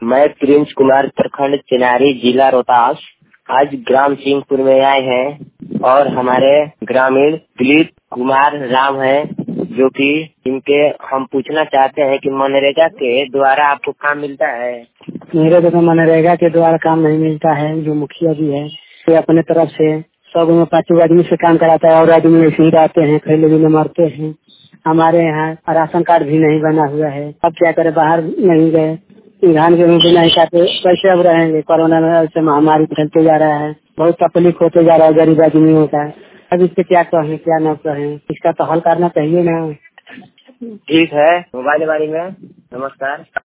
मैं प्रिंस कुमार, प्रखंड चिनारी, जिला रोहतास। आज ग्राम सिंहपुर में आए हैं और हमारे ग्रामीण दिलीप कुमार राम है, जो कि इनके हम पूछना चाहते हैं कि मनरेगा के द्वारा आपको काम मिलता है? मेरे को तो मनरेगा के द्वारा काम नहीं मिलता है। जो मुखिया जी है वो अपने तरफ से 100 5 आदमी से काम कराता है और आदमी ऐसे ही रहते हैं, खैले भी न मरते हैं। हमारे यहाँ राशन कार्ड भी नहीं बना हुआ है। अब क्या करें, बाहर नहीं गए, धान गेहूँ भी नहीं खाते, कैसे अब रहेंगे? कोरोना में ऐसे महामारी फैलते जा रहा है, बहुत तकलीफ होते जा रहा है गरीब आदमियों का। अब इससे क्या कहें क्या न कहें, इसका तो हल करना चाहिए ना। ठीक है, मोबाइल बारे में नमस्कार।